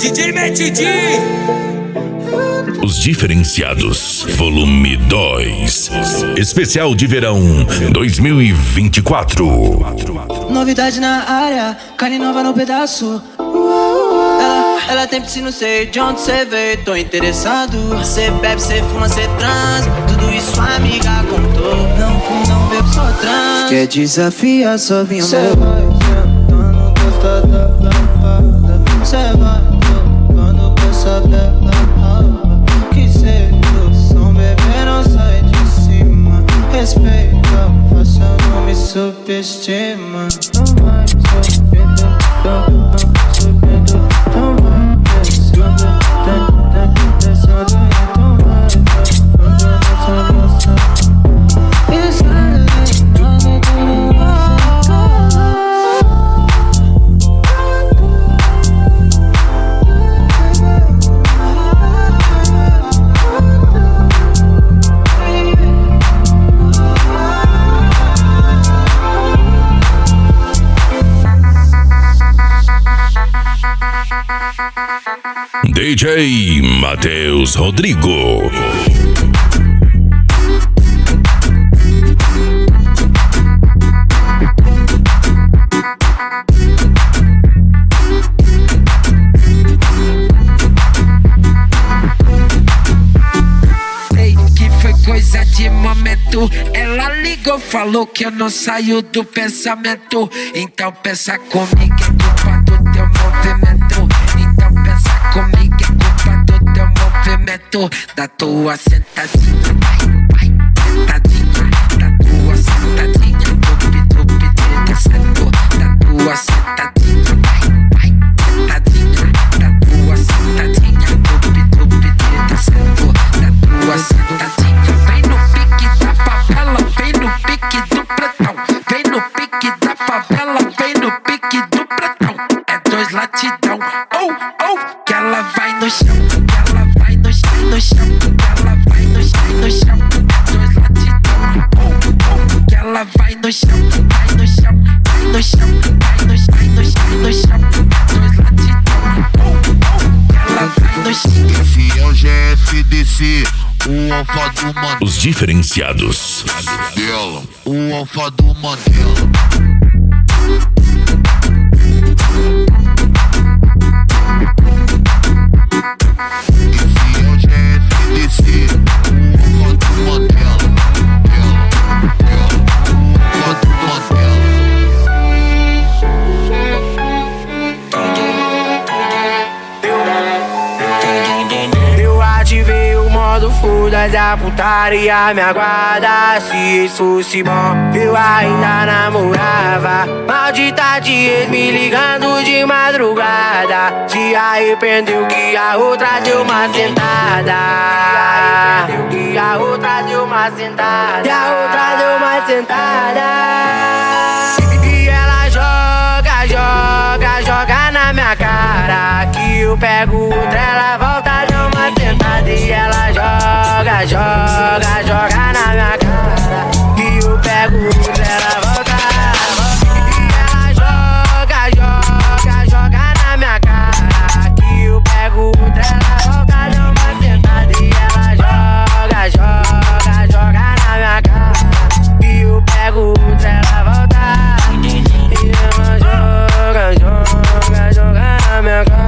DJ Metidi. Os Diferenciados, volume 2. Especial de verão 2024. Novidade na área, carne nova no pedaço. Ela tem piscina, sei de onde cê veio, tô interessado. Cê bebe, cê fuma, cê transa, tudo isso a amiga contou. Não fumo, não bebo, só transa. Quer desafiar, só vinha cê vai sentando, gosta da lavada. Cê vai tocando com essa bela raba. Que cê do som, bebê, não sai de cima. Respeita, faça, não me subestima. Não vai subindo, não subindo, não vai descendo, descendo, então vai DJ Matheus Rodrigo. Ei, que foi coisa de momento. Ela ligou, falou que eu não saio do pensamento. Então pensa comigo, é culpa do teu movimento. Então pensa comigo, é culpa do teu movimento. Da tua sentadinha, vai, sentadinha. Da tua sentadinha, dupi, descendo. Da tua sentadinha, vai, sentadinha. Da tua sentadinha, dupi, descendo. Da tua sentadinha, vem no pique da favela, vem no pique do pretão. Vem no pique da favela, vem no pique do pretão. É dois latidão, que ela vai no chão, que ela vai no chão, que ela vai no chão, é dois latidão, que ela vai no chão, vai no chão, vai no chão, vai no chão, dois latidão, que ela vai no chão. Esse é o GFDC, o alfa do Mandela. Os Diferenciados. O alfa do Mandela. Esse é o GFDC, o alfa do Mandela. O alfa do Mandela. Eu ativei o modo foda da putaria, me aguarda. Se isso fosse bom, eu ainda namorava. Maldita de ex me ligando de madrugada. Se arrependeu que a outra deu uma sentada. Se arrependeu que a outra deu uma sentada. E a outra deu uma sentada. E ela joga, joga, joga na minha cara. Que eu pego outra, ela volta, dá uma sentada. E ela joga, joga, joga na minha cara. Que eu pego outra, ela volta. E ela joga, joga, joga na minha cara. Que eu pego outra, ela volta, dá uma sentada. E ela joga, joga, joga na minha cara. Que eu pego outra, ela volta. E ela joga, joga, joga na minha cara.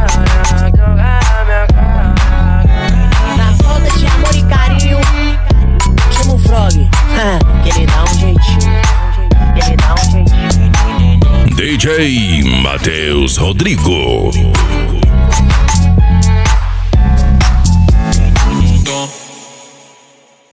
Na falta de amor e carinho, chama o Frog, que ele dá um jeitinho, ele dá um jeitinho. DJ Matheus Rodrigo.